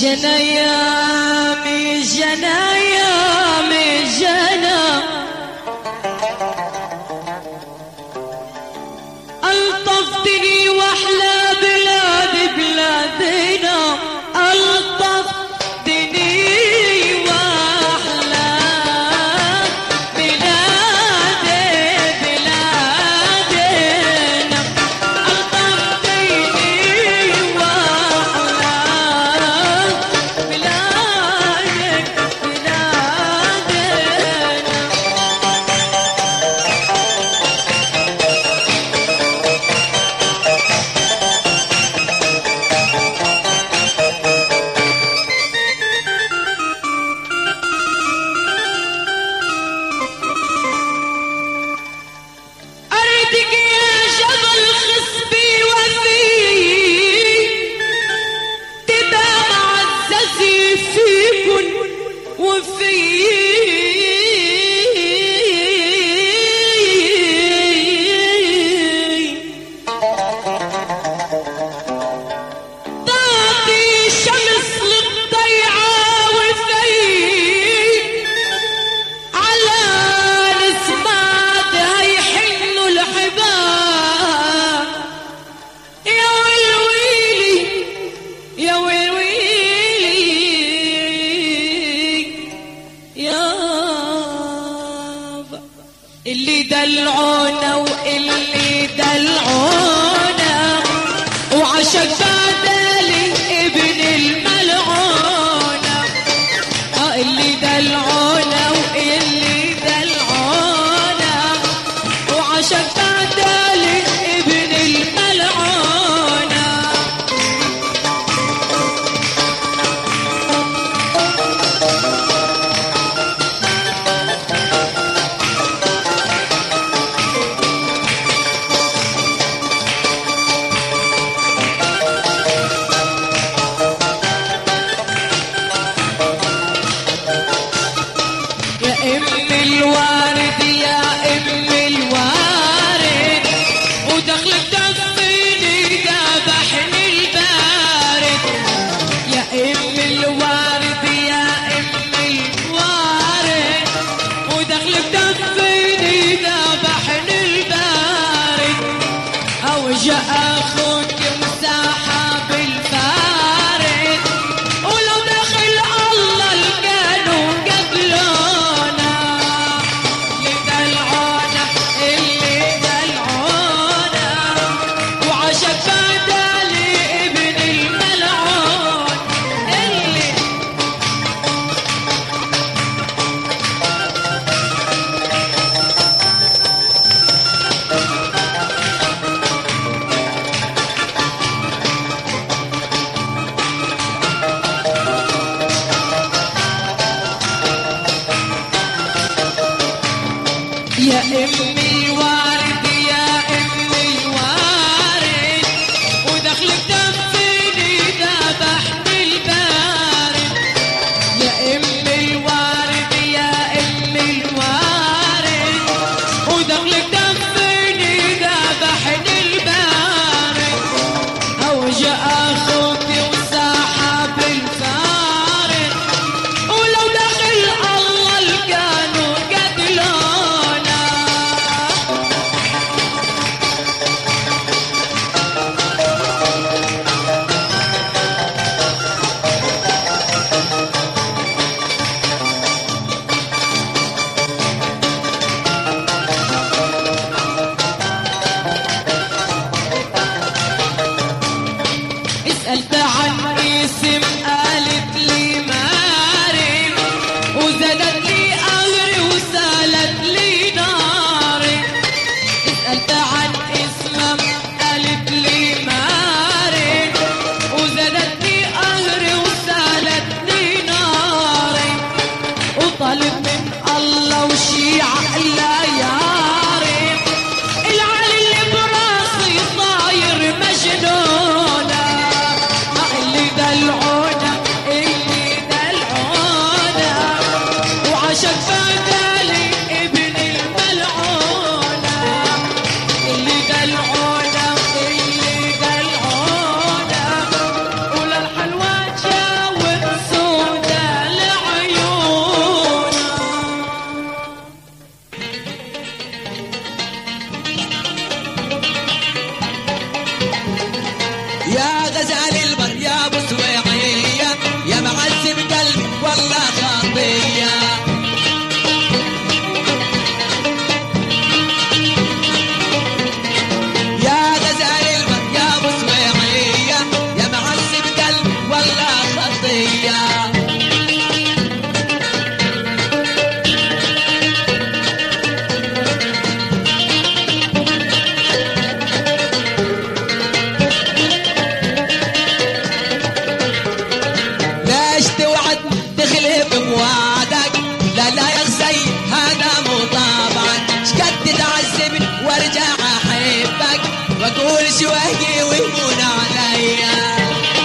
يامي جنى يامي جنى ألطفتني وأحلى بلاد بلادنا ألطفتني وأحلى بلاد بلادنا ألطفتني وأحلى بلاد اللي دلعونا واللي دلعونا وعشق بدالي ابن الملعونة اللي دلعونا واللي دلعونا وعشق بدالي ابن الملعونة أخوك مساحة بالفارد ولو دخل الله الكانوا قبلونا اللي دلعونا اللي دلعونا وعشق بدالي ابن الملعون اللي يا أمي الوارد يا أمي الوارد ودخلك دفيني ذبحني البارد يا أمي الوارد يا أمي الوارد ودخلك دفيني ذبحني البارد أوجع أخوك وساحب الفارد ولو دخل الله الكانوا قتلونا سألت عن اسم قالت لي ماري وزادت لي قهري وسالت لي ناري سألت عن اسمها قالت لي ماري وزادت لي قهري وسالت لي ناري وطالب من الله وشي عقله ياري العلي اللي براسي طاير مجنونه اللي دلعونا وعشق بدالي ابن الملعونة اللي دلعونا وللحلوة تجاوب شوقي ويهون عليا.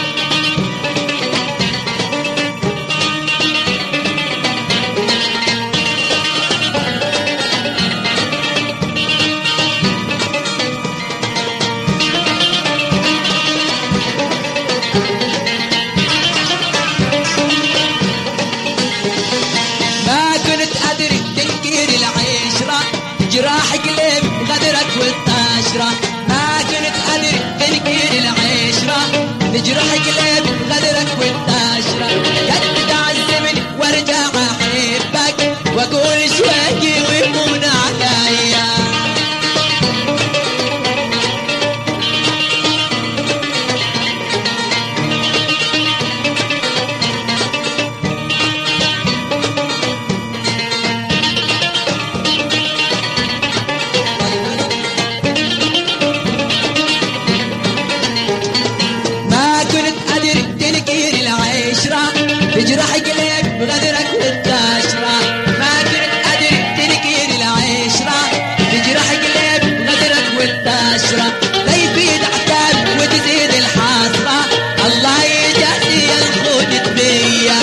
جراح قلب غدرك والطاشرة، ما كنت أدري تنكر العشرة. جراح قلب غدرك والطاشرة، قد تعذبني وارجع أحبك وأقول شوقي ويهون عليا. تجرح قلب بغدرك والطاشرة، ما كنت أدري تنكر العشرة. تجرح قلب بغدرك والطاشرة، لا يفيد عتاب وتزيد الحسرة. الله يجازي الخدت بيا.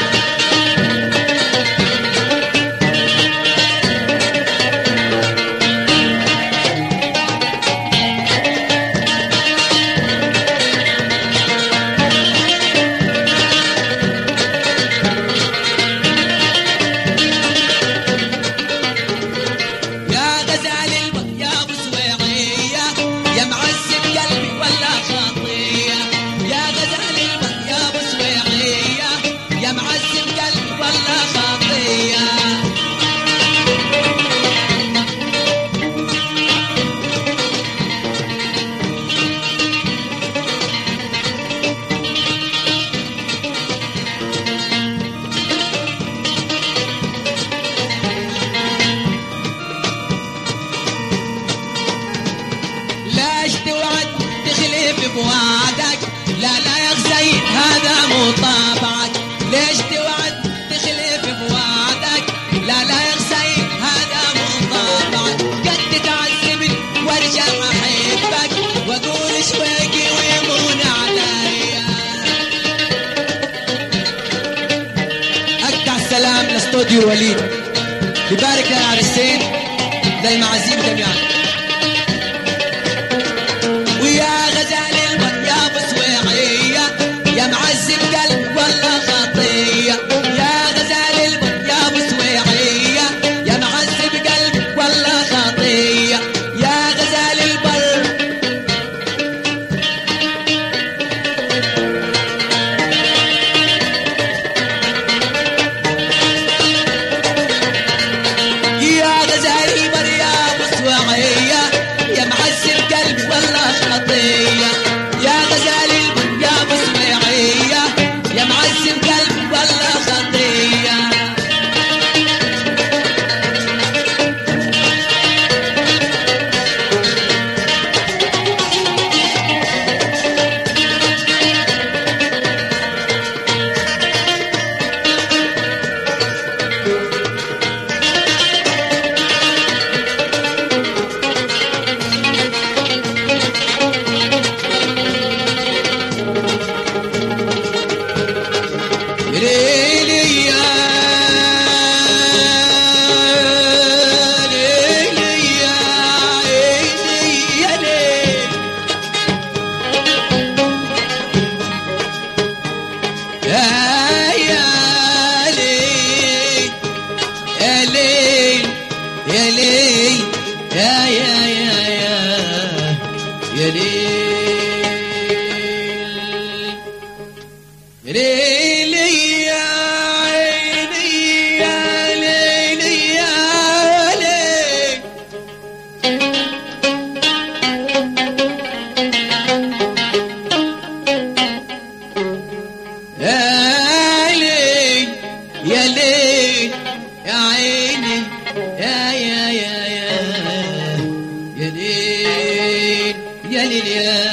بوعدك لا يا غزين هذا مو طبعك. ليش توعد تخلف بوعدك؟ لا يا غزين هذا مو طبعك. قد تعذبني وارجع احبك واقول شوقي ويهون عليا. اقطع السلام لاستوديو وليد، ببارك للعرسين للمعازيم جميعا. ويا غزال يا بصويعية يا معذب قلب والله خطية. يا غزال يا بصويعية يا معذب قلب والله خطية. يا غزال البر يا غزال البر يا بصويعية يا معذب قلب والله خطية. يا غزال يا بصويعية يا معذب قلب والله خطية. يا ليل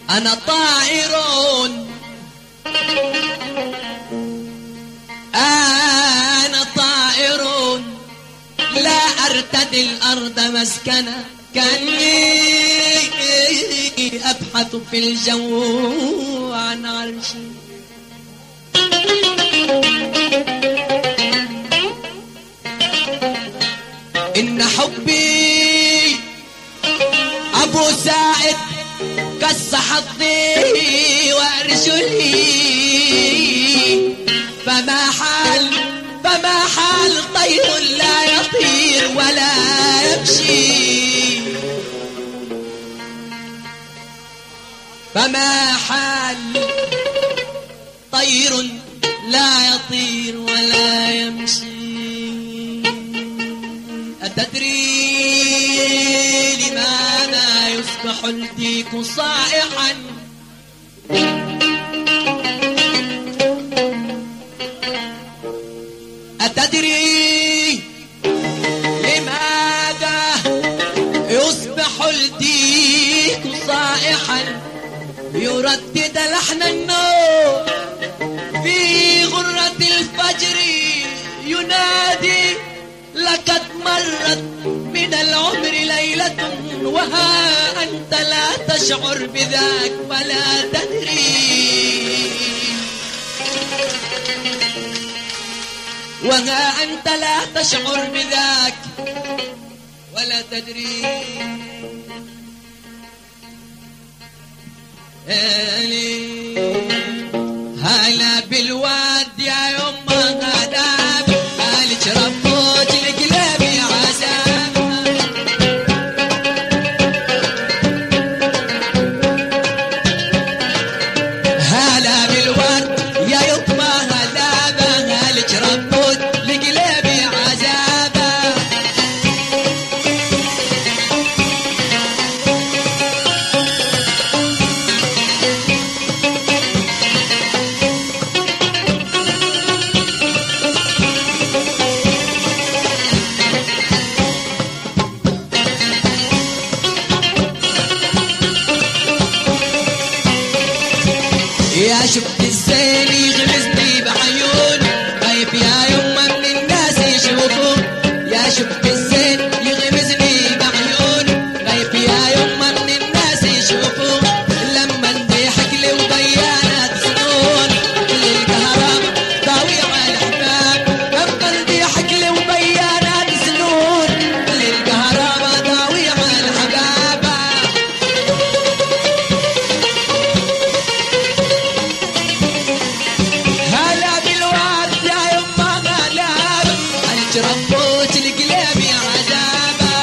أنا طائر، أنا طائر لا أرتدي الأرض مسكنا، كأني أبحث في الجو عن عرشي. إن حبي أبو سائد قص حظي وأرجلي، فما حال طير لا يطير ولا يمشي، فما حال طير لا يطير ولا يمشي. أتدري لماذا يصبح الديك صائحا؟ أتدري لماذا يصبح الديك صائحا؟ يردد لحن النور في غرة الفجر، ينادي لقد مرت من العمر ليلة، وها أنت لا تشعر بذاك ولا تدري، وها أنت لا تشعر بذاك ولا تدري. هلا بالواد يا يما غداب، هالك ربوت القلب يا عذاب. هلا بالواد يا يما غداب، هالك ربوت القلب يا عذاب. يا شفت الزين يغمزني بعيون، خايف يا يما من الناس يشوفون. يا شفت الزين يغمزني بعيون، خايف يا يما من الناس يشوفون. لما نضحك لي وبيانات سنون، كل الكهرباء ضاوي على الحباب. لما نضحك لي وبيانات سنون، كل الكهرباء ضاوي على الحباب. ربوت القلب يا عذابه.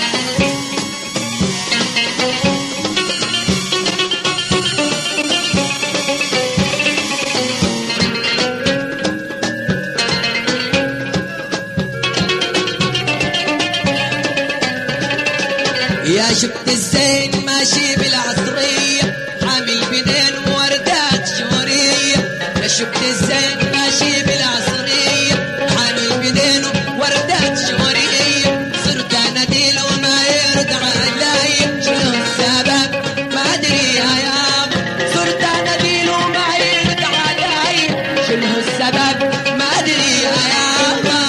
يا شفت الزين ماشي بالعصرية، حامل بدين وردات شورية. يا شفت الزين ماشي بالعصرية، حامل بدين وردات شورية. صرت اناديل وما يرد علي، شنو السبب ما ادري يا يابا. صرت اناديل وما يرد علي، شنو السبب ما ادري يا يابا.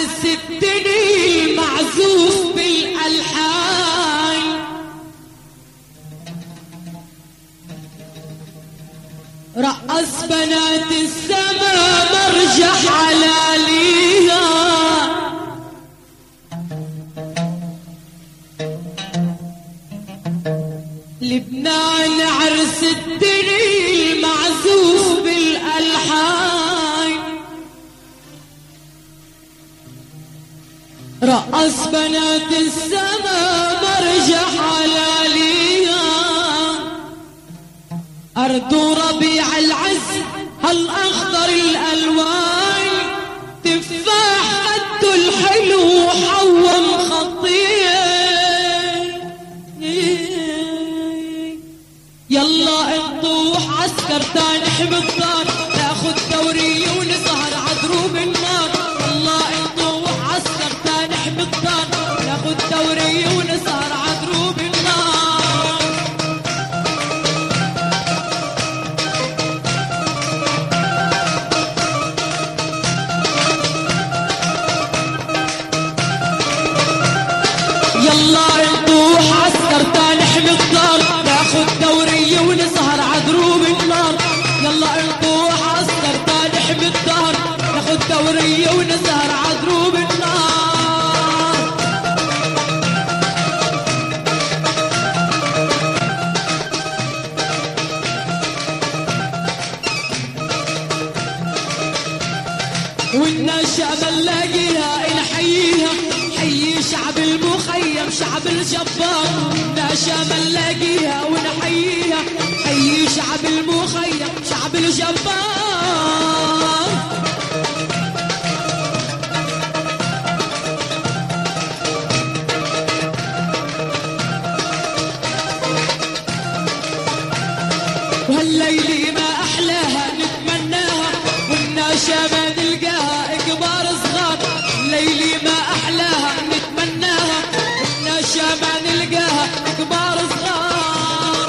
عرس الدنيا معزوف بالألحان رقص بنات السما مرجح على ليها لبنان عرس الدنيا معزوف بالألحان رقص بنات السما مرجح على ليها أرض ربيع العز هالأخضر الألوان تفاح قد الحلو حوم خطيه يلا نطوح عسكر تاني بالدار ناخد دورية ونسهر عدروب النار يلا نطوح عسكر تاني بالدار ناخد دورية ونسهر عدروب النار يلا نطوح عسكر تاني بالدار ناخد دورية ونسهر عدروب النار يلا نطوح عسكر تانح بالدار ناخد دورية ونسهر عدروب النار والنشأ بنلاقيها نحييها حيي شعب المخيم شعب الجبار نشأ بنلاقيها ونحييها حيي شعب المخيم شعب الجبار وهالليلة ما أحلاها نتمناها والناشا ما نلقاها كبار صغار الليلة ما أحلاها نتمناها والناشا ما نلقاها كبار صغار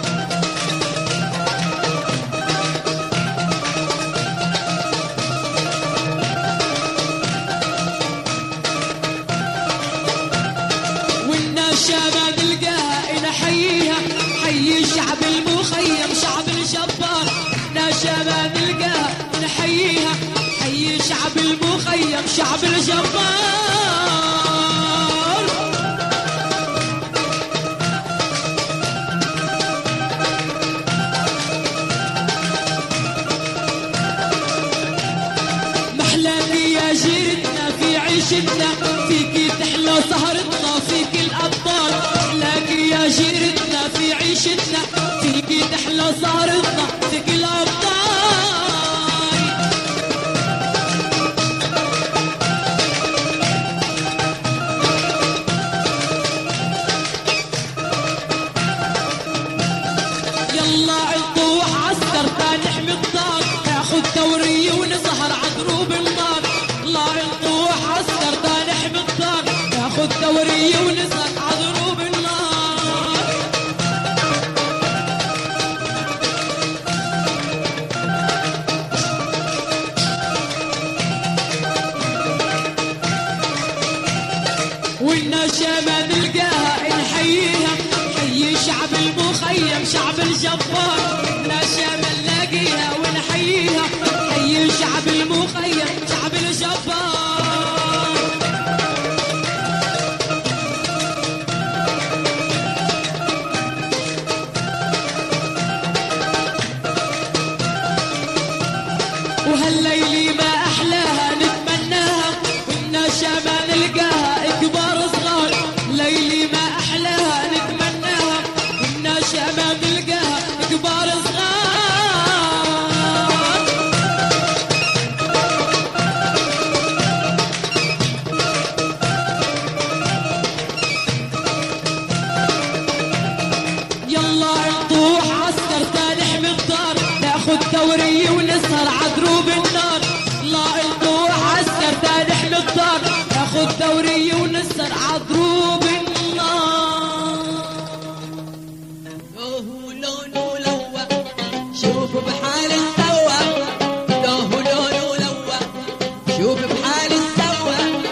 والناشا ما نلقاها نحييها حيي شعب المخيم شعب الجبار ناشا ما نلقاها نحييها حيي شعب المخيم شعب الجبار محلاكي يا جيرتنا في عيشتنا فيكي تحلى سهرتنا فيكي الأبطال محلاكي يا جيرتنا في عيشتنا فيكي تحلى سهرتنا فيكي الأبطال يلا نطوح عسكر تانح بالدار ناخد دورية ونسهر عدروب النار يلا نطوح عسكر تانح بالدار ناخد دورية ونسهر عدروب النار والناشا ما نلقاها نحييها حيي شعب المخيم شعب الجبار الناشا ما نلاقيها ونحييها حيي شعب المخيم شعب الجبار وهالليلة ما أحلاها نتمناها والناشا ما نلقاها كبار صغار ليلي ما أحلاها نتمناها والناشا ما نلقاها كبار صغار يلا نطوح عسكر تانح بالدار ناخد دورية ونسهر عدروب النار يلا نطوح عسكر تانح بالدار ناخد دورية ونسهر عدروب النار لوه لونه لوى شوف بحال السوا لوه لونه لوى شوف بحال السوا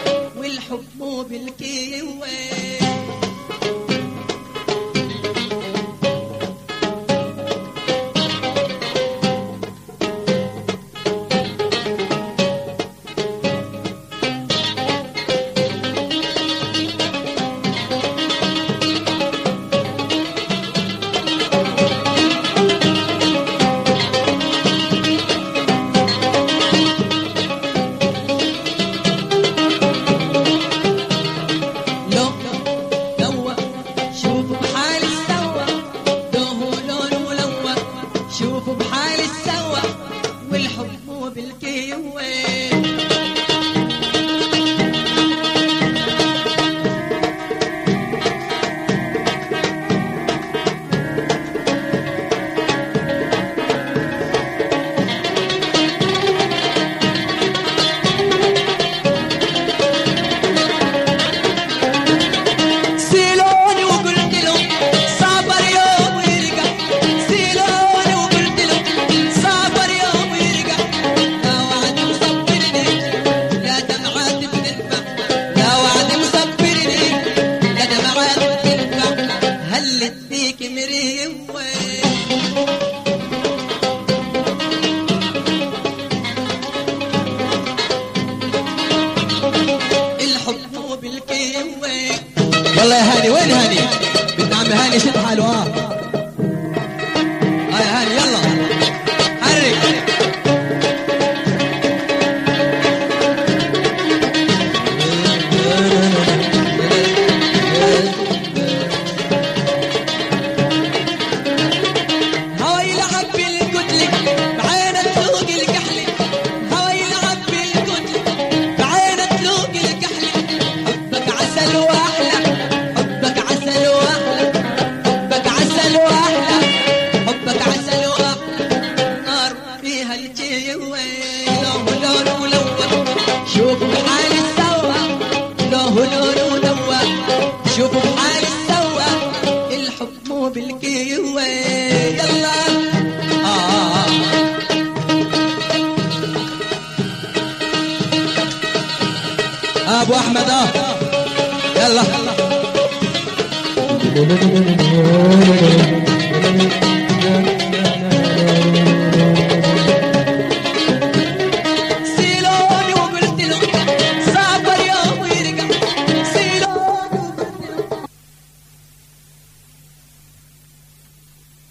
والله يا هاني، وين هاني؟ بنت عم هاني شد حاله. يا هاني يلا حرك. هوا يلعب بالكتلة بعينك تلوق الكحلة، هوا يلعب بالكتلة بعينك تلوق الكحلة. حبك عسل واحلى، حبك عسل واحلى، حبك عسل واحلى، حبك عسل واحلى. نار فيها الجوة لون لون ولون، شوفوا بحالي سوا لون لون ولون، شوفوا بحالي سوا الحب مو بالقوة. يلا ابو احمد يلا